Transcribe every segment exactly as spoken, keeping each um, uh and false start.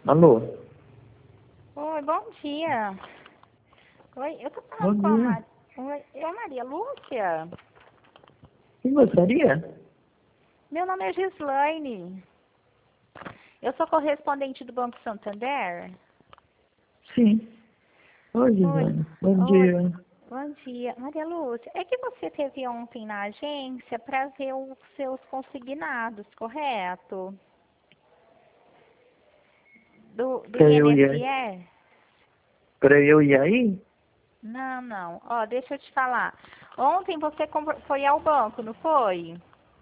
Alô? Oi, bom dia. Oi, eu tô Bom falando com a dia. Maria. Oi, é a Maria Lúcia? Quem gostaria? Meu nome é Gislaine. Eu sou correspondente do Banco Santander. Sim. Oi, Oi, Gisane. Bom oi, dia. bom dia. Maria Lúcia, é que você teve ontem na agência para ver os seus consignados, correto? Do, do Pra eu ir aí? I N S S? Pra eu ir aí? Não, não. Ó, deixa eu te falar. Ontem você conver- foi ao banco, não foi?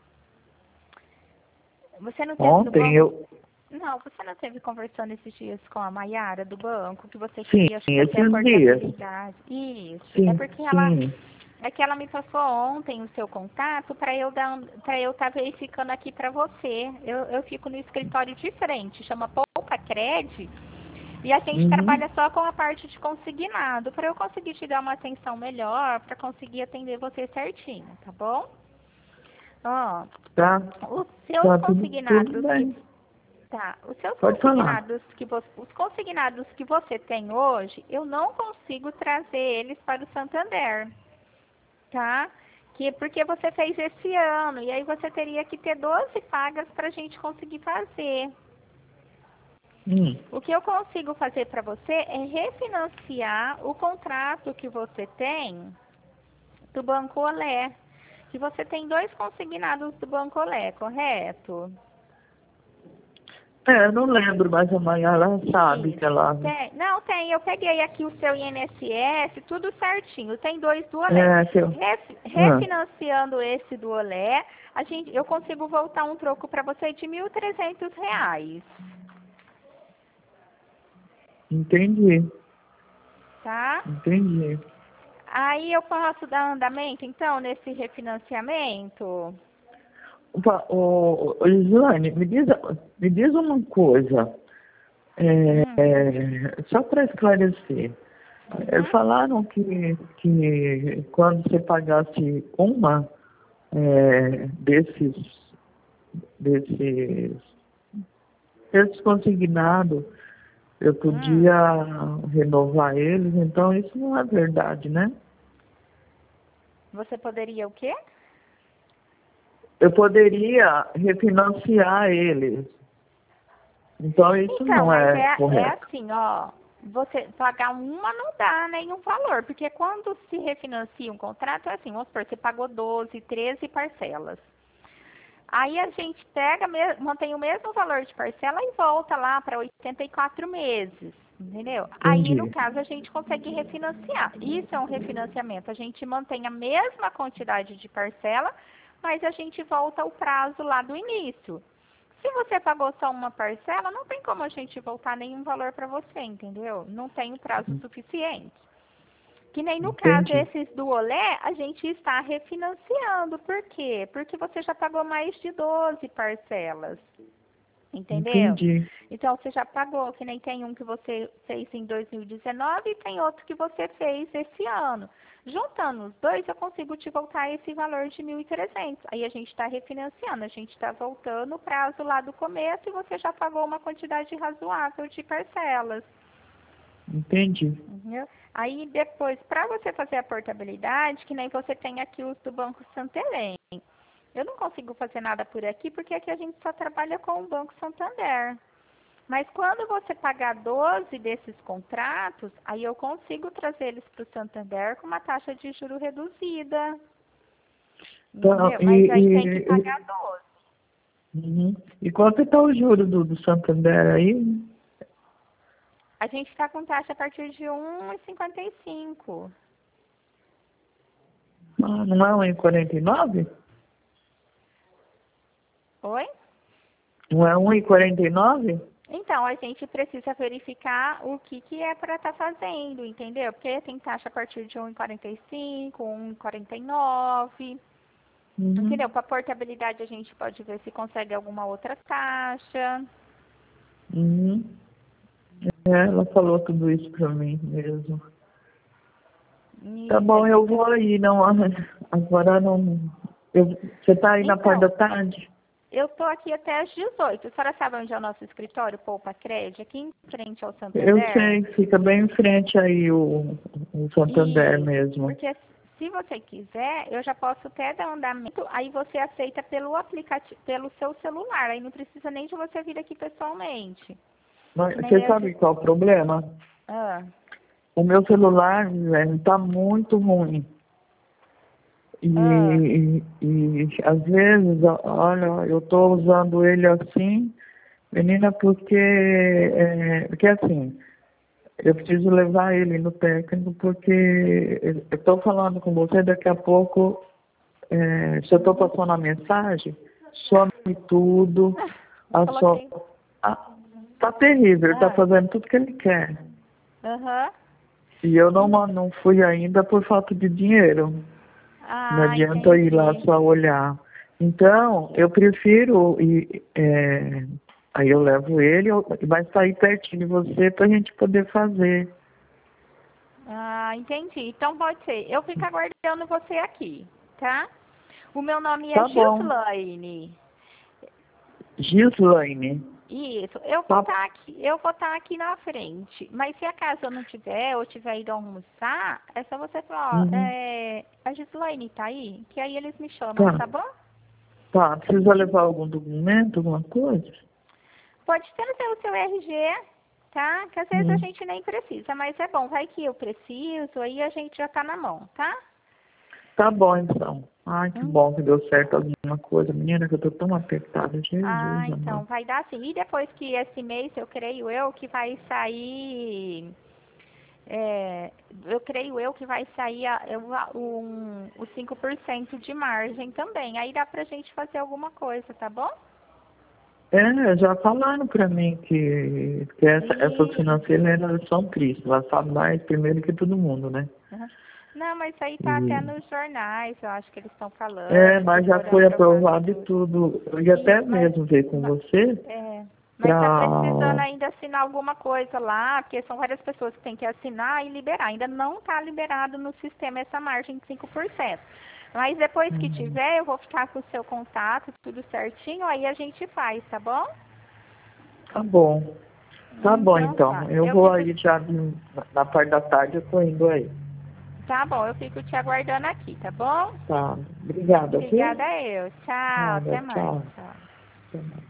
Você não teve no Ontem banco? eu... Não, você não esteve conversando esses dias com a Maiara do banco, que você Sim, queria, acho que fazer a esses dias. portabilidade. Isso. É Sim, porque ela, sim. é que ela me passou ontem o seu contato para eu dar, para eu estar verificando aqui para você. Eu, eu fico no escritório de frente, chama Poupa Cred, e a gente Uhum. trabalha só com a parte de consignado, para eu conseguir te dar uma atenção melhor, para conseguir atender você certinho, tá bom? Ó, Tá. os seus Tá tudo, tudo consignados que bem. Tá. Os seus Pode falar. consignados que você, os consignados que você tem hoje, eu não consigo trazer eles para o Santander, tá? Que porque você fez esse ano e aí você teria que ter doze pagas para a gente conseguir fazer. Hum. O que eu consigo fazer para você é refinanciar o contrato que você tem do Banco Olé. Que você tem dois consignados do Banco Olé, correto? É, eu não lembro, mas a mãe, ela sabe que Isso. ela... Tem. Não, tem. Eu peguei aqui o seu I N S S, tudo certinho. Tem dois do Olé. É, que eu... Ref- Ah, refinanciando esse do Olé, a gente, eu consigo voltar um troco para você de mil e trezentos reais, entendi. tá? Entendi. Aí eu posso dar andamento, então, nesse refinanciamento? Opa, ô, ô, Gislaine, me diz, me diz uma coisa. É, Hum. é, só para esclarecer. É, Uhum. falaram que, que quando você pagasse uma é, desses, desses, desses consignados, eu Hum. podia renovar eles, então isso não é verdade, né? Você poderia o quê? Eu poderia refinanciar eles, então isso Então, não mas é é, é correto. assim, ó. Você pagar uma não dá nenhum valor, porque quando se refinancia um contrato, é assim, vamos supor, você pagou doze, treze parcelas. Aí a gente pega, me- mantém o mesmo valor de parcela e volta lá para oitenta e quatro meses, entendeu? Aí, no Entendi, caso, a gente consegue refinanciar. Isso é um refinanciamento. A gente mantém a mesma quantidade de parcela, mas a gente volta ao prazo lá do início. Se você pagou só uma parcela, não tem como a gente voltar nenhum valor para você, entendeu? Não tem o prazo suficiente. Que nem no caso, entendi, esses do Olé, a gente está refinanciando. Por quê? Porque você já pagou mais de doze parcelas. Entendeu? entendi, Então, você já pagou, que nem tem um que você fez em dois mil e dezenove e tem outro que você fez esse ano. Juntando os dois, eu consigo te voltar esse valor de mil e trezentos. Aí a gente está refinanciando, a gente está voltando o prazo lá do começo e você já pagou uma quantidade razoável de parcelas. entendi. Entendeu? Aí depois, para você fazer a portabilidade, que nem você tem aqui os do Banco Santander. Eu não consigo fazer nada por aqui, porque aqui a gente só trabalha com o Banco Santander. Mas quando você pagar doze desses contratos, aí eu consigo trazer eles para o Santander com uma taxa de juro reduzida. Então, Entendeu? e, Mas aí tem que e, e, pagar doze. uhum. E quanto está o juro do, do Santander aí? A gente está com taxa a partir de um vírgula cinquenta e cinco. Ah, não é um e quarenta e nove? Oi? Não é um e quarenta e nove? Então, a gente precisa verificar o que, que é para estar fazendo, entendeu? Porque tem taxa a partir de um vírgula quarenta e cinco, um vírgula quarenta e nove, Uhum. entendeu? Para portabilidade a gente pode ver se consegue alguma outra taxa. Uhum. É, ela falou tudo isso pra mim mesmo. Tá Isso, bom, aí eu fica... vou aí, não, agora não. Eu, você tá aí na parte Então, da tarde? Eu tô aqui até às dezoito. A senhora sabe onde é o nosso escritório, Poupa Crédito? Aqui em frente ao Santander. Eu sei, fica bem em frente aí o, o Santander E, mesmo. porque se você quiser, eu já posso até dar andamento, aí você aceita pelo aplicativo, pelo seu celular, aí não precisa nem de você vir aqui pessoalmente. Mas Nem você eu sabe de- qual é o problema? Ah, O meu celular, velho, tá muito ruim. E, ah, e, e às vezes, ó, olha, eu tô usando ele assim, menina, porque, é, porque assim, eu preciso levar ele no técnico, porque eu estou falando com você, daqui a pouco, é, se eu estou passando a mensagem, some tudo, a so, coloquei. ah, tá terrível, ele tá Ah, fazendo tudo que ele quer. aham. E eu não, não fui ainda por falta de dinheiro. Não Ah, adianta ir lá entendi. só olhar. Então, eu prefiro ir, é, aí eu levo ele, eu- vai sair pertinho de você para a gente poder fazer. Ah, entendi. Então pode ser. Eu fico aguardando você aqui, tá? O meu nome é Tá bom. Gislaine. Gislaine. Isso, eu vou Tá, estar aqui, eu vou estar aqui na frente. Mas se acaso eu não tiver ou tiver ido almoçar, é só você falar, ó, uhum, é, a Gislaine tá aí? Que aí eles me chamam, tá, tá bom? tá. Precisa levar algum documento, alguma coisa? Pode trazer o seu R G, tá? Que às vezes a Hum. gente nem precisa, mas é bom, vai que eu preciso, aí a gente já tá na mão, tá? Tá bom, então. Ai, que Hum. bom que deu certo alguma coisa. Menina, que eu tô tão apertada. Ah, Jesus, então, amado. vai dar sim. E depois que esse mês, eu creio eu, que vai sair. É, eu creio eu que vai sair a, eu- a- um, os cinco por cento de margem também. Aí dá pra gente fazer alguma coisa, tá bom? É, já falaram pra mim que, que essa, essas Isso. financeiras elas são tristes. Elas sabem mais primeiro que todo mundo, né? Uhum. Não, mas aí tá até E, nos jornais, eu acho que eles estão é, falando que mas já foram foi aprovados aprovado e tudo. tudo. Eu ia até Isso, mas, mesmo ver com ma- você é, mas tá precisando pra... ainda assinar alguma coisa lá, porque são várias pessoas que têm que assinar e liberar. Ainda não tá liberado no sistema essa margem de cinco por cento. Mas depois que Hum, tiver, eu vou ficar com o seu contato, tudo certinho, aí a gente faz, tá bom? Tá bom. Tá bom, Então então. tá. Eu Eu vou fico, aí já na na parte da tarde, eu tô indo aí. tá bom, eu fico te aguardando aqui, tá bom? Tá. Obrigada, viu? Obrigada eu. Tchau, Nada, até mais. tchau. Tchau. Até mais.